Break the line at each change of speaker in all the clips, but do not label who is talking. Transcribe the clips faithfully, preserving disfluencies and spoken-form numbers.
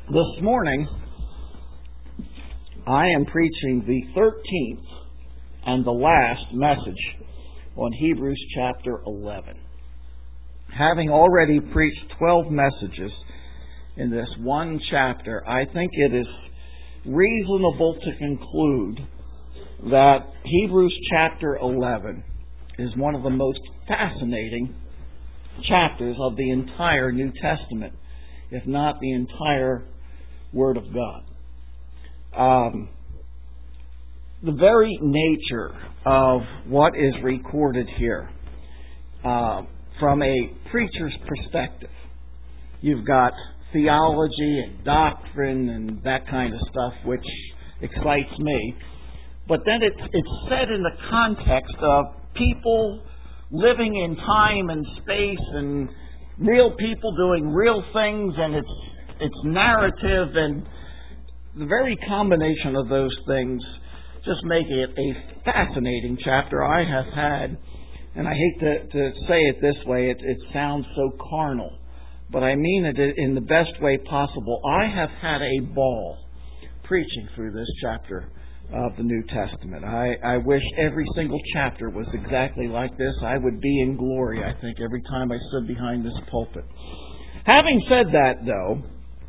This morning, I am preaching the thirteenth and the last message on Hebrews chapter eleven. Having already preached twelve messages in this one chapter, I think it is reasonable to conclude that Hebrews chapter eleven is one of the most fascinating chapters of the entire New Testament, if not the entire Word of God. Um, the very nature of what is recorded here, uh, from a preacher's perspective, you've got theology and doctrine and that kind of stuff, which excites me. But then it's, it's said in the context of people living in time and space and real people doing real things, and it's it's narrative, and the very combination of those things just make it a fascinating chapter. I have had, and I hate to, to say it this way, it, it sounds so carnal, but I mean it in the best way possible. I have had a ball preaching through this chapter of the New Testament. I, I wish every single chapter was exactly like this. I would be in glory, I think, every time I stood behind this pulpit. Having said that, though,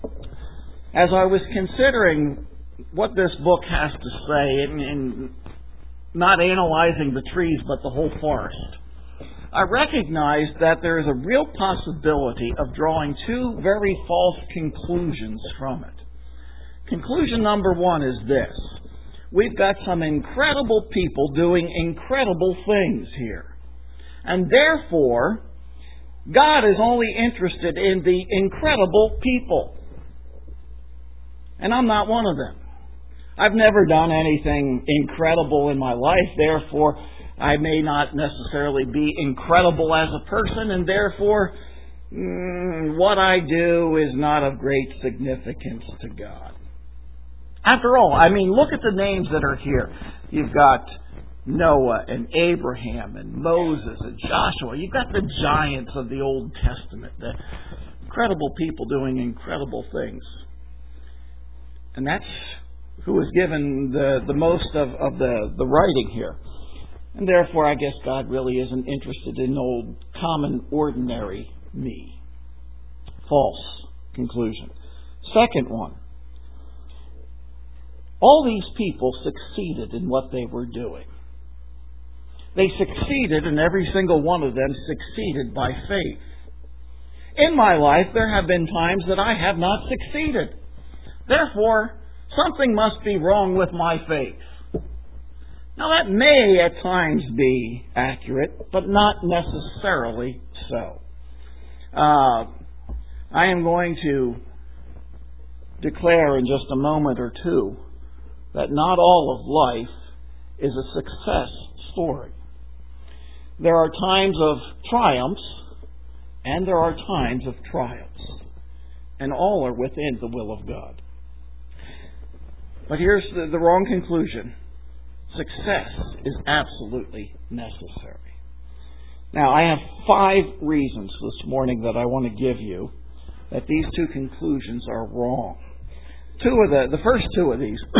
as I was considering what this book has to say, and, and not analyzing the trees but the whole forest, I recognized that there is a real possibility of drawing two very false conclusions from it. Conclusion number one is this: we've got some incredible people doing incredible things here. And therefore, God is only interested in the incredible people. And I'm not one of them. I've never done anything incredible in my life. Therefore, I may not necessarily be incredible as a person. And therefore, mm, what I do is not of great significance to God. After all, I mean, look at the names that are here. You've got Noah and Abraham and Moses and Joshua. You've got the giants of the Old Testament, the incredible people doing incredible things. And that's who is given the, the most of, of the, the writing here. And therefore, I guess God really isn't interested in old, common, ordinary me. False conclusion. Second one. All these people succeeded in what they were doing. They succeeded, and every single one of them succeeded by faith. In my life, there have been times that I have not succeeded. Therefore, something must be wrong with my faith. Now, that may at times be accurate, but not necessarily so. Uh, I am going to declare in just a moment or two that not all of life is a success story. There are times of triumphs and there are times of triumphs. And all are within the will of God. But here's the, the wrong conclusion. Success is absolutely necessary. Now, I have five reasons this morning that I want to give you that these two conclusions are wrong. Two of the, the first two of these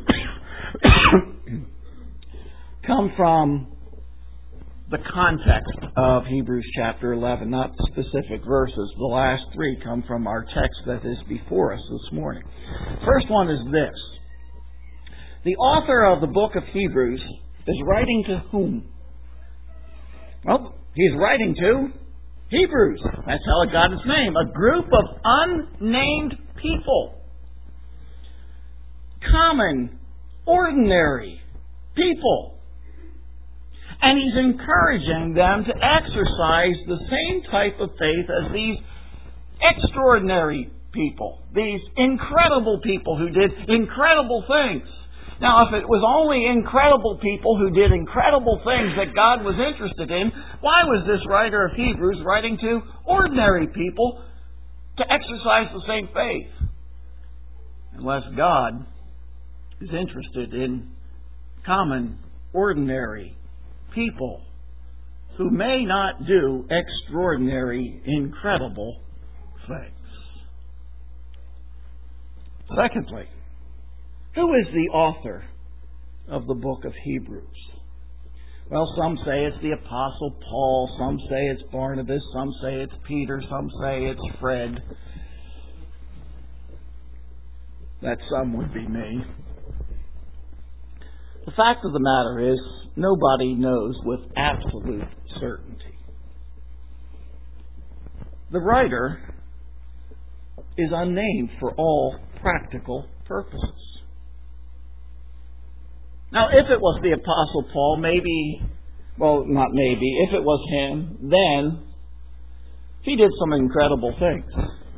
come from the context of Hebrews chapter eleven, not specific verses. The last three come from our text that is before us this morning. First one is this: the author of the book of Hebrews is writing to whom? Well, he's writing to Hebrews. That's how it got its name. A group of unnamed people. Common, ordinary people. And he's encouraging them to exercise the same type of faith as these extraordinary people, these incredible people who did incredible things. Now, if it was only incredible people who did incredible things that God was interested in, why was this writer of Hebrews writing to ordinary people to exercise the same faith? Unless God is interested in common, ordinary people who may not do extraordinary, incredible things. Secondly, who is the author of the book of Hebrews? Well, some say it's the Apostle Paul, some say it's Barnabas, some say it's Peter, some say it's Fred. That some would be me. The fact of the matter is, nobody knows with absolute certainty. The writer is unnamed for all practical purposes. Now, if it was the Apostle Paul, maybe, well, not maybe, if it was him, then he did some incredible things.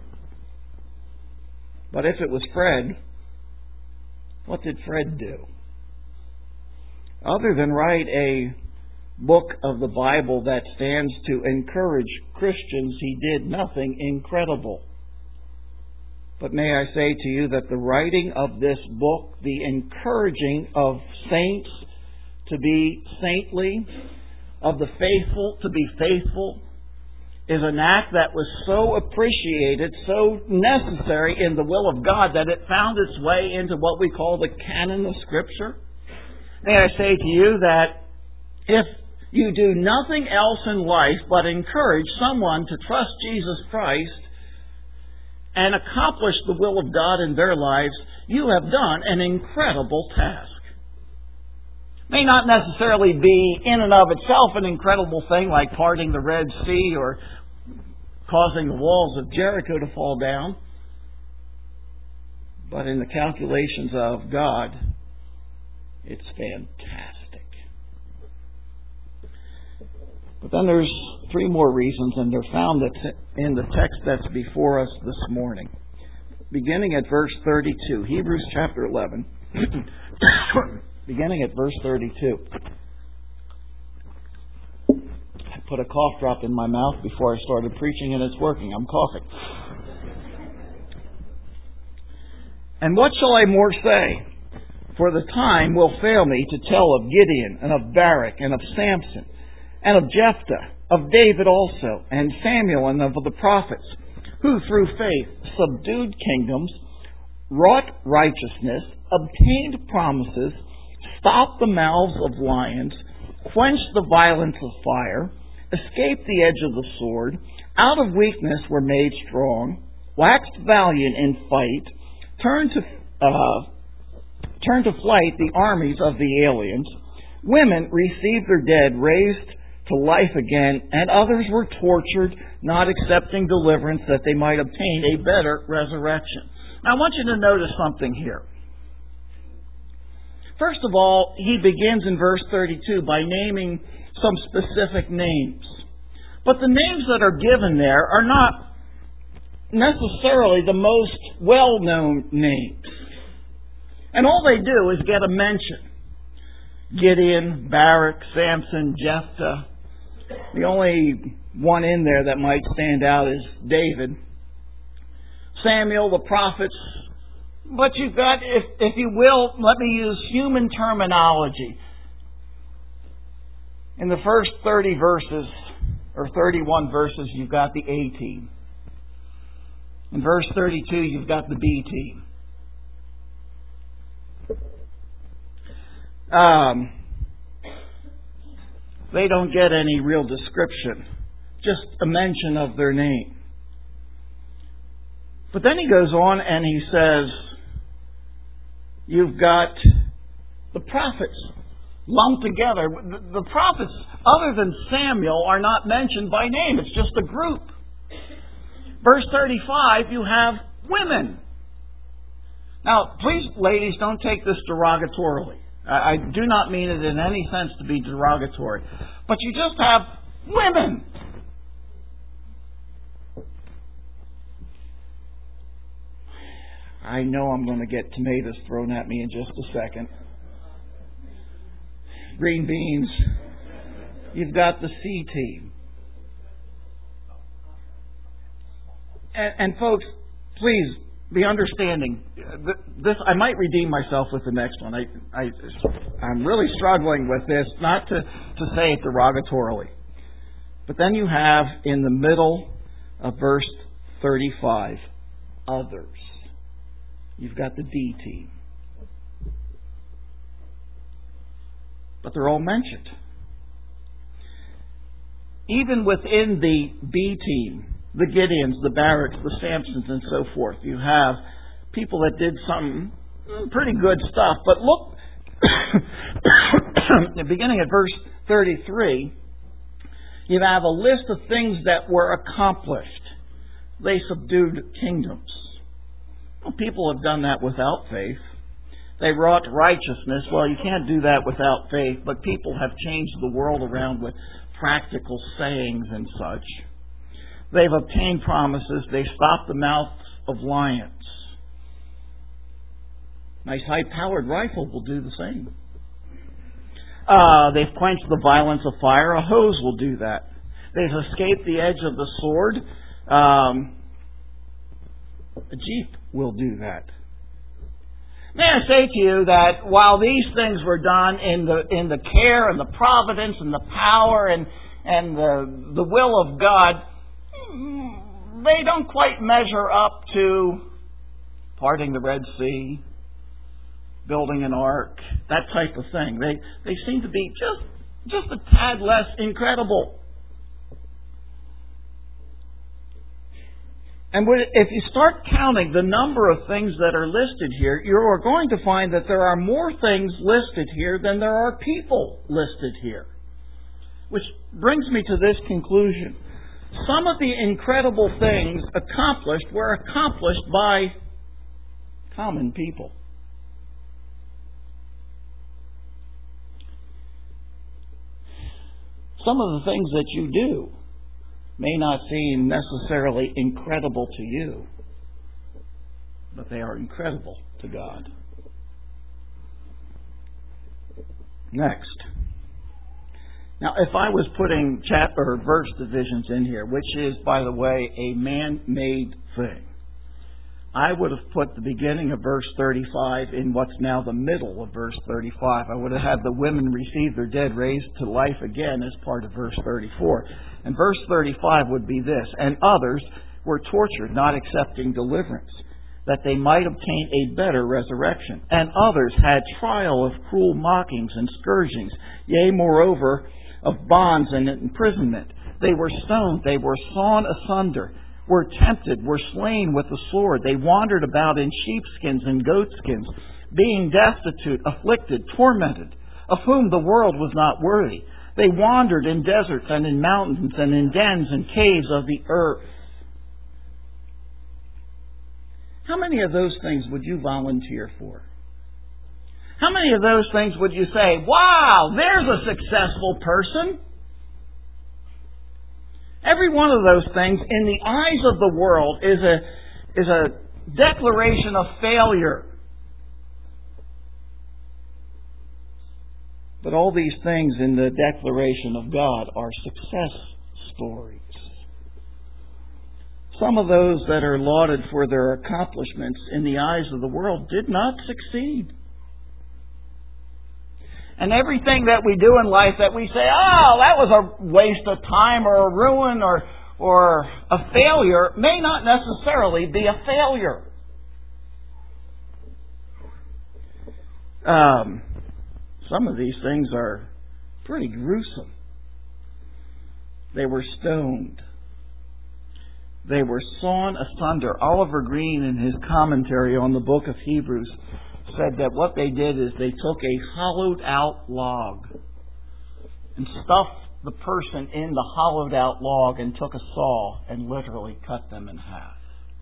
But if it was Fred, what did Fred do? Other than write a book of the Bible that stands to encourage Christians, he did nothing incredible. But may I say to you that the writing of this book, the encouraging of saints to be saintly, of the faithful to be faithful, is an act that was so appreciated, so necessary in the will of God that it found its way into what we call the canon of Scripture. May I say to you that if you do nothing else in life but encourage someone to trust Jesus Christ and accomplish the will of God in their lives, you have done an incredible task. May not necessarily be in and of itself an incredible thing like parting the Red Sea or causing the walls of Jericho to fall down, but in the calculations of God, it's fantastic. But then there's three more reasons, and they're found in the text that's before us this morning. Beginning at verse thirty-two, Hebrews chapter eleven, beginning at verse thirty-two. I put a cough drop in my mouth before I started preaching, and it's working. I'm coughing. And what shall I more say? For the time will fail me to tell of Gideon, and of Barak, and of Samson, and of Jephthah, of David also, and Samuel, and of the prophets, who through faith subdued kingdoms, wrought righteousness, obtained promises, stopped the mouths of lions, quenched the violence of fire, escaped the edge of the sword, out of weakness were made strong, waxed valiant in fight, turned to uh, turned to flight the armies of the aliens. Women received their dead raised to life again, and others were tortured, not accepting deliverance that they might obtain a better resurrection. Now, I want you to notice something here. First of all, he begins in verse thirty-two by naming some specific names. But the names that are given there are not necessarily the most well-known names. And all they do is get a mention. Gideon, Barak, Samson, Jephthah. The only one in there that might stand out is David. Samuel, the prophets. But you've got, if, if you will, let me use human terminology. In the first thirty verses, or thirty-one verses, you've got the A team. In verse thirty-two, you've got the B team. Um, they don't get any real description, just a mention of their name. But then he goes on and he says, you've got the prophets lumped together. The prophets, other than Samuel, are not mentioned by name. It's just a group. Verse thirty-five, you have women. Now, please, ladies, don't take this derogatorily. I do not mean it in any sense to be derogatory. But you just have women. I know I'm going to get tomatoes thrown at me in just a second. Green beans. You've got the C team. And, and folks, please be understanding. This I might redeem myself with the next one. I, I, I'm really struggling with this, not to, to say it derogatorily. But then you have in the middle of verse thirty-five, others. you've got the D team. But they're all mentioned. Even within the B team, the Gideons, the Baracks, the Samsons, and so forth, you have people that did some pretty good stuff. But look, beginning at verse thirty-three, you have a list of things that were accomplished. They subdued kingdoms. Well, people have done that without faith. They wrought righteousness. Well, you can't do that without faith, but people have changed the world around with practical sayings and such. They've obtained promises. They've stopped the mouths of lions. Nice high-powered rifle will do the same. Uh, they've quenched the violence of fire. A hose will do that. They've escaped the edge of the sword. Um, a jeep will do that. May I say to you that while these things were done in the in the care and the providence and the power and and the the will of God, they don't quite measure up to parting the Red Sea, building an ark, that type of thing. They they seem to be just just a tad less incredible. And if you start counting the number of things that are listed here, you are going to find that there are more things listed here than there are people listed here. Which brings me to this conclusion. Some of the incredible things accomplished were accomplished by common people. Some of the things that you do may not seem necessarily incredible to you, but they are incredible to God. Next. Now, if I was putting chapter or verse divisions in here, which is, by the way, a man-made thing, I would have put the beginning of verse thirty-five in what's now the middle of verse thirty-five. I would have had the women receive their dead raised to life again as part of verse thirty-four. And verse thirty-five would be this: and others were tortured, not accepting deliverance, that they might obtain a better resurrection. And others had trial of cruel mockings and scourgings, yea, moreover, of bonds and imprisonment. They were stoned, they were sawn asunder, were tempted, were slain with the sword. They wandered about in sheepskins and goatskins, being destitute, afflicted, tormented, of whom the world was not worthy. They wandered in deserts and in mountains and in dens and caves of the earth. How many of those things would you volunteer for? How many of those things would you say, wow, there's a successful person? Every one of those things, in the eyes of the world, is a, is a declaration of failure. But all these things in the declaration of God are success stories. Some of those that are lauded for their accomplishments in the eyes of the world did not succeed. And everything that we do in life that we say, oh, that was a waste of time or a ruin or, or a failure, may not necessarily be a failure. Um, some of these things are pretty gruesome. They were stoned. They were sawn asunder. Oliver Green, in his commentary on the book of Hebrews, said that what they did is they took a hollowed out log and stuffed the person in the hollowed out log and took a saw and literally cut them in half.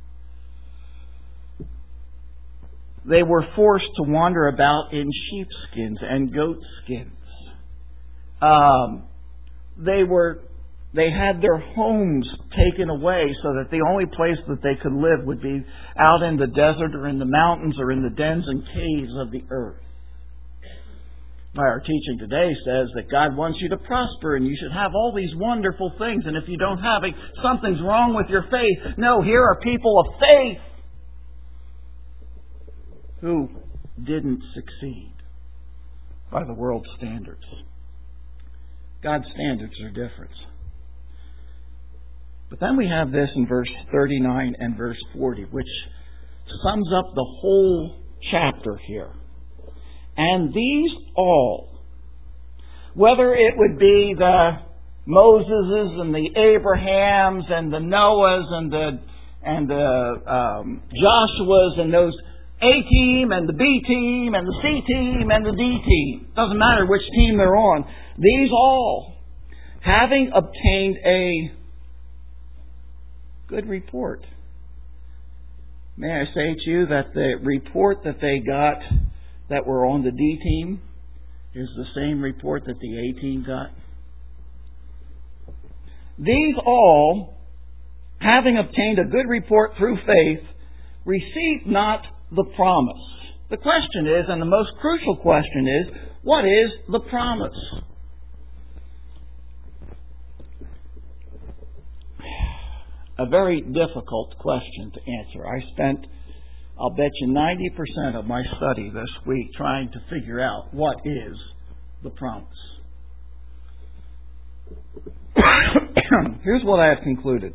They were forced to wander about in sheepskins and goatskins. Um, they were They had their homes taken away so that the only place that they could live would be out in the desert or in the mountains or in the dens and caves of the earth. Our teaching today says that God wants you to prosper and you should have all these wonderful things, and if you don't have it, something's wrong with your faith. No, here are people of faith who didn't succeed by the world's standards. God's standards are different. But then we have this in verse thirty-nine and verse forty, which sums up the whole chapter here. And these all, whether it would be the Moseses and the Abrahams and the Noahs and the and the um, Joshuas and those A team and the B team and the C team and the D team, doesn't matter which team they're on, these all, having obtained a good report. May I say to you that the report that they got that were on the D team is the same report that the A team got? These all, having obtained a good report through faith, received not the promise. The question is, and the most crucial question is, what is the promise? A very difficult question to answer. I spent, I'll bet you, ninety percent of my study this week trying to figure out what is the promise. Here's what I have concluded.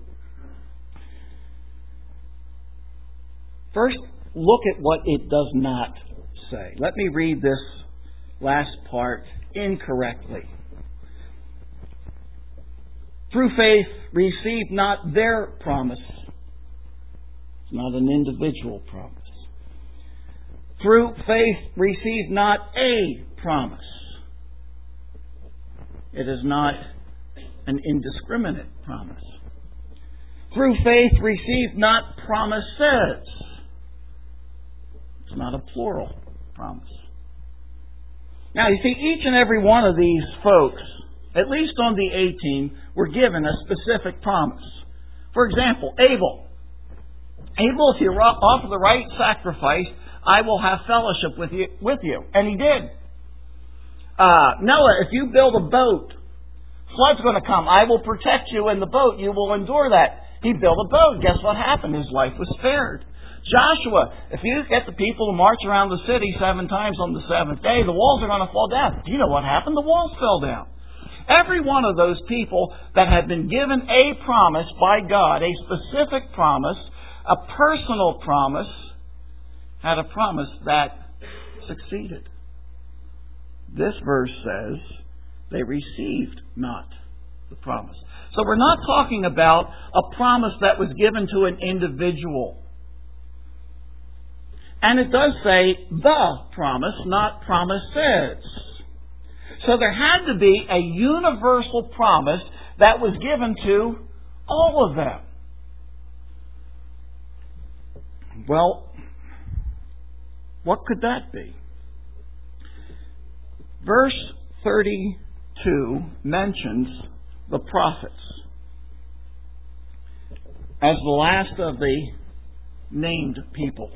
First, look at what it does not say. Let me read this last part incorrectly. Through faith, receive not their promise. It's not an individual promise. Through faith, receive not a promise. It is not an indiscriminate promise. Through faith, receive not promises. It's not a plural promise. Now, you see, each and every one of these folks, at least on the A team, were given a specific promise. For example, Abel. Abel, if you offer the right sacrifice, I will have fellowship with you. With you. And he did. Uh, Noah, if you build a boat, flood's going to come. I will protect you in the boat. You will endure that. He built a boat. Guess what happened? His life was spared. Joshua, if you get the people to march around the city seven times on the seventh day, the walls are going to fall down. Do you know what happened? The walls fell down. Every one of those people that had been given a promise by God, a specific promise, a personal promise, had a promise that succeeded. This verse says they received not the promise. So we're not talking about a promise that was given to an individual. And it does say the promise, not promises. So there had to be a universal promise that was given to all of them. Well, what could that be? Verse thirty-two mentions the prophets as the last of the named people.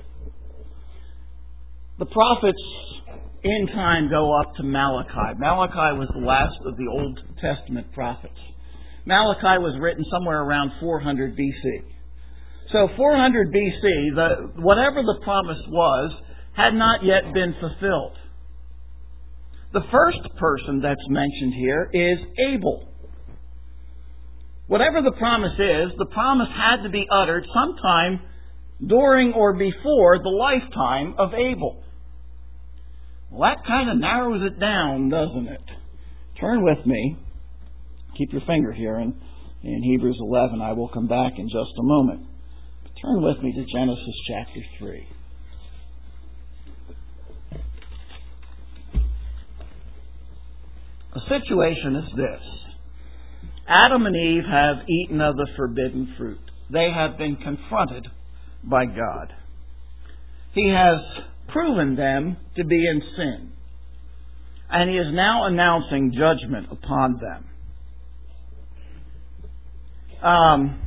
The prophets in time go up to Malachi. Malachi was the last of the Old Testament prophets. Malachi was written somewhere around four hundred B C. So four hundred B C, the, whatever the promise was, had not yet been fulfilled. The first person that's mentioned here is Abel. Whatever the promise is, the promise had to be uttered sometime during or before the lifetime of Abel. Well, that kind of narrows it down, doesn't it? Turn with me. Keep your finger here in, in Hebrews eleven. I will come back in just a moment. But turn with me to Genesis chapter three. The situation is this. Adam and Eve have eaten of the forbidden fruit. They have been confronted by God. He has proven them to be in sin. And He is now announcing judgment upon them. Um,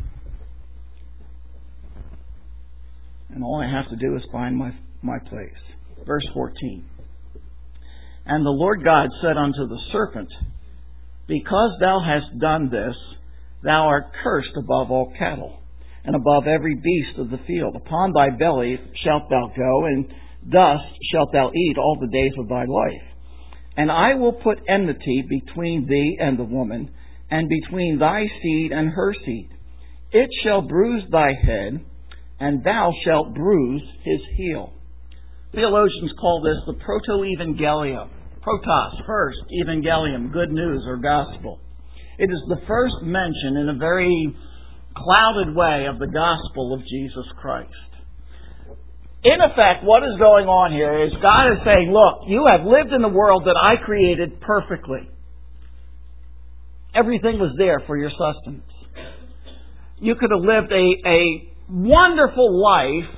and all I have to do is find my, my place. Verse fourteen. And the Lord God said unto the serpent, Because thou hast done this, thou art cursed above all cattle, and above every beast of the field. Upon thy belly shalt thou go, and dust shalt thou eat all the days of thy life. And I will put enmity between thee and the woman, and between thy seed and her seed. It shall bruise thy head, and thou shalt bruise his heel. Theologians call this the proto-evangelium. Protos, first, evangelium, good news or gospel. It is the first mention in a very clouded way of the gospel of Jesus Christ. In effect, what is going on here is God is saying, look, you have lived in the world that I created perfectly. Everything was there for your sustenance. You could have lived a, a wonderful life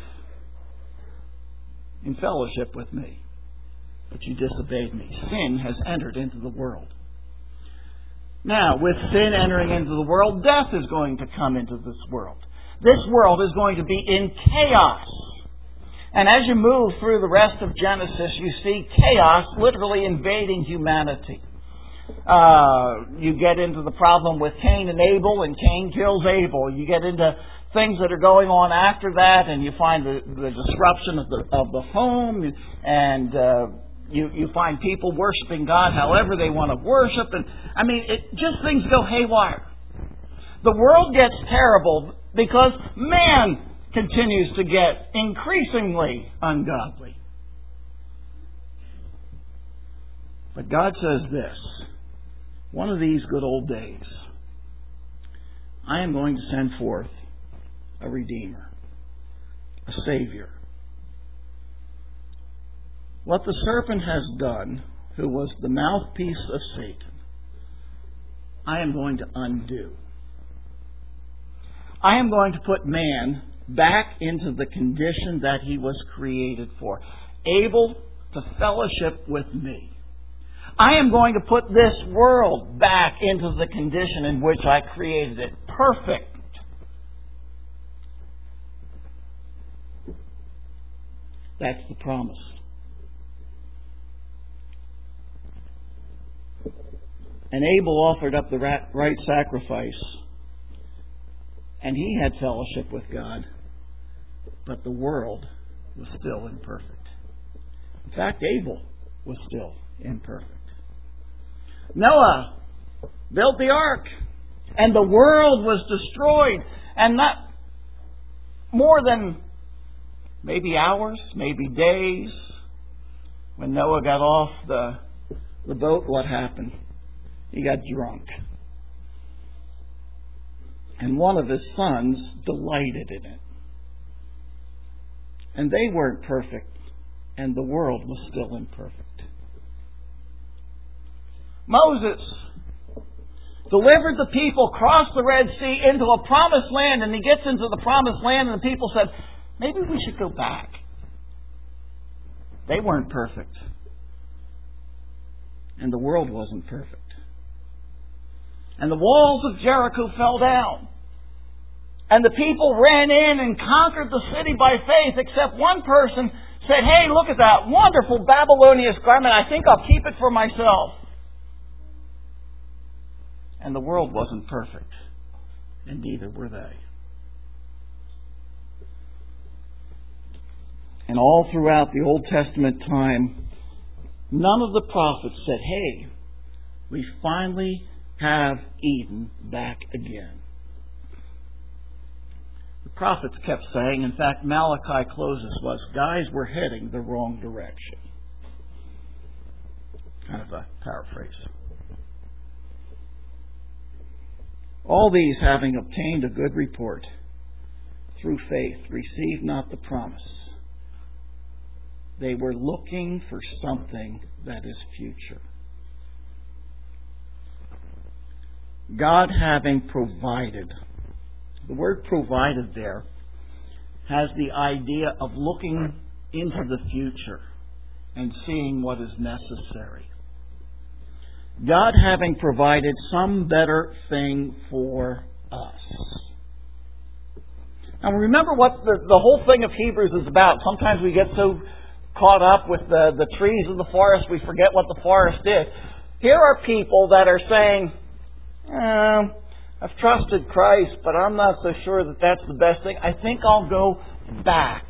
in fellowship with me. But you disobeyed me. Sin has entered into the world. Now, with sin entering into the world, death is going to come into this world. This world is going to be in chaos. And as you move through the rest of Genesis, you see chaos literally invading humanity. Uh, you get into the problem with Cain and Abel, and Cain kills Abel. You get into things that are going on after that, and you find the, the disruption of the of the home, and uh, you you find people worshiping God however they want to worship, and I mean, it just things go haywire. The world gets terrible because man continues to get increasingly ungodly. But God says this: one of these good old days, I am going to send forth a Redeemer, a Savior. What the serpent has done, who was the mouthpiece of Satan, I am going to undo. I am going to put man back into the condition that he was created for, able to fellowship with me. I am going to put this world back into the condition in which I created it, perfect. That's the promise. And Abel offered up the right sacrifice, and he had fellowship with God, but the world was still imperfect. In fact, Abel was still imperfect. Noah built the ark, and the world was destroyed, and not more than maybe hours, maybe days. When Noah got off the, the boat, what happened? He got drunk. And one of his sons delighted in it. And they weren't perfect, and the world was still imperfect. Moses delivered the people, crossed the Red Sea into a promised land, and he gets into the promised land, and the people said, maybe we should go back. They weren't perfect. And the world wasn't perfect. And the walls of Jericho fell down. And the people ran in and conquered the city by faith, except one person said, hey, look at that wonderful Babylonian garment. I think I'll keep it for myself. And the world wasn't perfect. And neither were they. And all throughout the Old Testament time, none of the prophets said, hey, we finally have Eden back again. The prophets kept saying, in fact, Malachi closes was, guys, we're heading the wrong direction. Kind of a paraphrase. All these, having obtained a good report through faith, received not the promise. They were looking for something that is future. God having provided. The word provided there has the idea of looking into the future and seeing what is necessary. God having provided some better thing for us. Now remember what the, the whole thing of Hebrews is about. Sometimes we get so caught up with the, the trees of the forest, we forget what the forest is. Here are people that are saying, eh, I've trusted Christ, but I'm not so sure that that's the best thing. I think I'll go back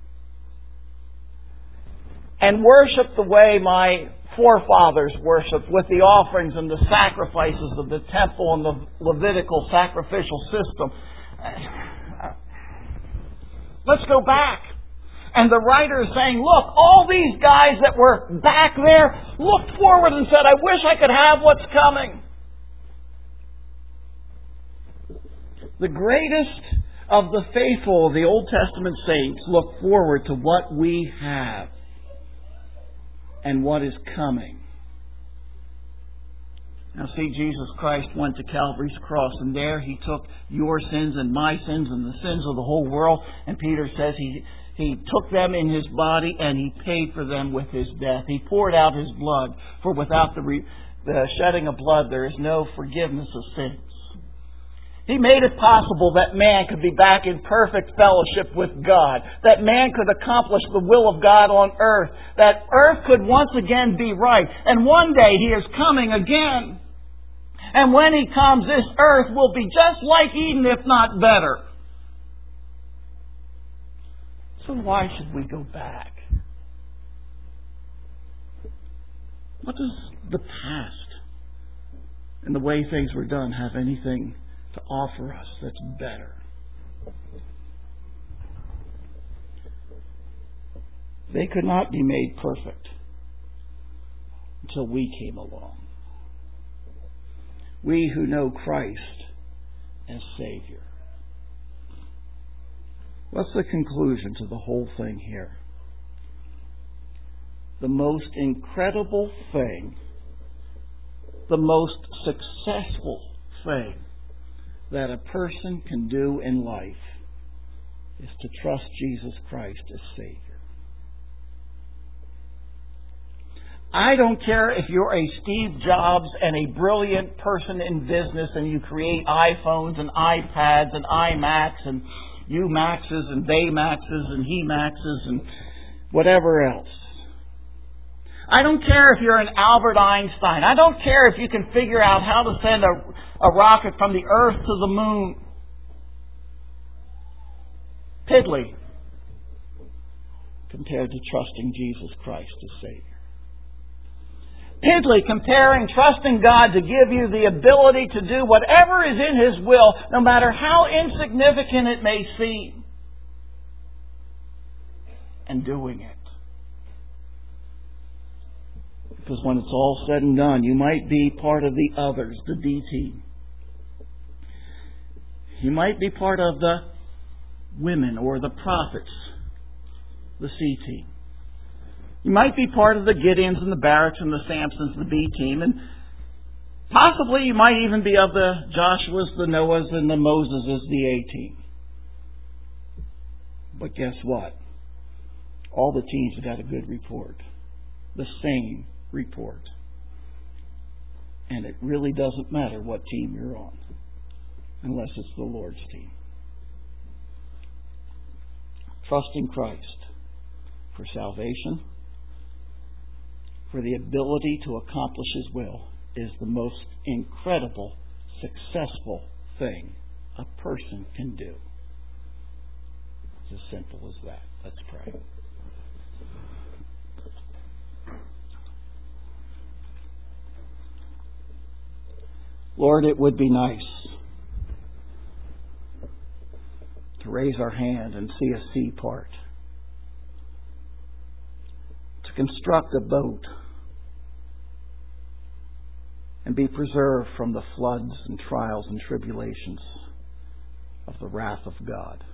and worship the way my forefathers worshipped, with the offerings and the sacrifices of the temple and the Levitical sacrificial system. Let's go back. And the writer is saying, look, all these guys that were back there looked forward and said, I wish I could have what's coming. The greatest of the faithful of the Old Testament saints look forward to what we have and what is coming. Now see, Jesus Christ went to Calvary's cross, and there He took your sins and my sins and the sins of the whole world. And Peter says He He took them in His body and He paid for them with His death. He poured out His blood, for without the, re- the shedding of blood there is no forgiveness of sins. He made it possible that man could be back in perfect fellowship with God. That man could accomplish the will of God on earth. That earth could once again be right. And one day He is coming again. And when He comes, this earth will be just like Eden, if not better. So why should we go back? What does the past and the way things were done have anything to offer us that's better? They could not be made perfect until we came along. We who know Christ as Savior. What's the conclusion to the whole thing here? The most incredible thing, the most successful thing that a person can do in life is to trust Jesus Christ as Savior. I don't care if you're a Steve Jobs and a brilliant person in business and you create iPhones and iPads and iMacs and you Maxes and they Maxes and he Maxes and whatever else. I don't care if you're an Albert Einstein. I don't care if you can figure out how to send a, a rocket from the Earth to the moon. Piddly compared to trusting Jesus Christ as Savior. Piddly comparing trusting God to give you the ability to do whatever is in His will, no matter how insignificant it may seem, and doing it. Because when it's all said and done, you might be part of the others, the D team. You might be part of the women or the prophets, the C team. You might be part of the Gideons and the Barracks and the Samsons, the B team. And possibly you might even be of the Joshuas, the Noahs, and the Moseses, the A team. But guess what? All the teams have got a good report. The same report. And it really doesn't matter what team you're on, unless it's the Lord's team. Trusting Christ for salvation, for the ability to accomplish His will, is the most incredible, successful thing a person can do. It's as simple as that. Let's pray. Lord, it would be nice to raise our hand and see a sea part, to construct a boat and be preserved from the floods and trials and tribulations of the wrath of God,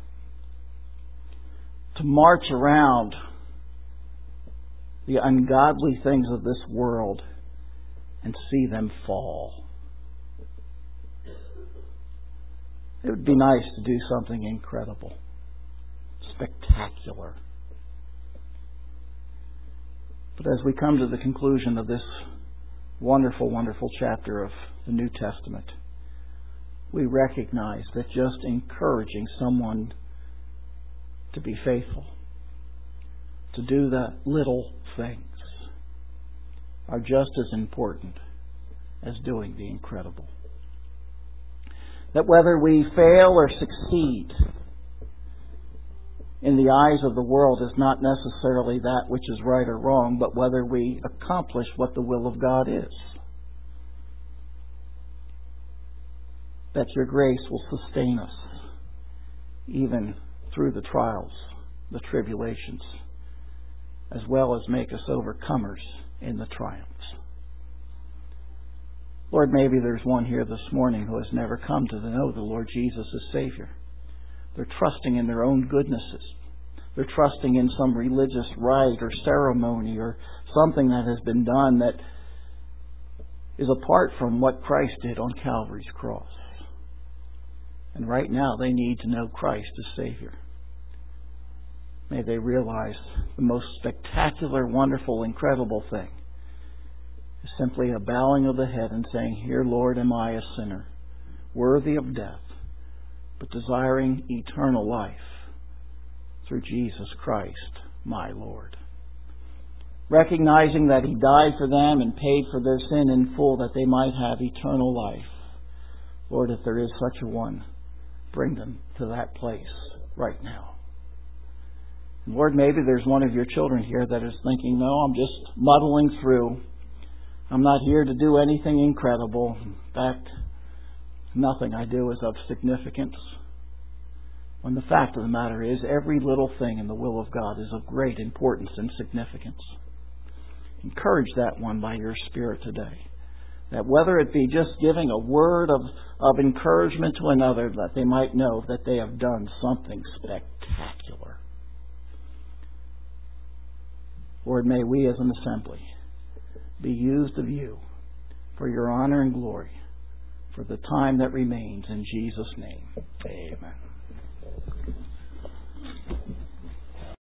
to march around the ungodly things of this world and see them fall. It would be nice to do something incredible, spectacular. But as we come to the conclusion of this wonderful, wonderful chapter of the New Testament, we recognize that just encouraging someone to be faithful, to do the little things, are just as important as doing the incredible. That whether we fail or succeed in the eyes of the world is not necessarily that which is right or wrong, but whether we accomplish what the will of God is. That Your grace will sustain us even through the trials, the tribulations, as well as make us overcomers in the triumphs. Lord, maybe there's one here this morning who has never come to know the Lord Jesus as Savior. They're trusting in their own goodnesses. They're trusting in some religious rite or ceremony or something that has been done that is apart from what Christ did on Calvary's cross. And right now they need to know Christ as Savior. May they realize the most spectacular, wonderful, incredible thing is simply a bowing of the head and saying, "Here, Lord, am I a sinner, worthy of death, but desiring eternal life through Jesus Christ, my Lord." Recognizing that He died for them and paid for their sin in full that they might have eternal life. Lord, if there is such a one, bring them to that place right now. And Lord, maybe there's one of your children here that is thinking, "No, I'm just muddling through. I'm not here to do anything incredible. In fact, nothing I do is of significance." When the fact of the matter is, every little thing in the will of God is of great importance and significance. Encourage that one by your Spirit today. That whether it be just giving a word of, of encouragement to another, that they might know that they have done something spectacular. Lord, may we as an assembly be used of you for your honor and glory for the time that remains. In Jesus' name, amen.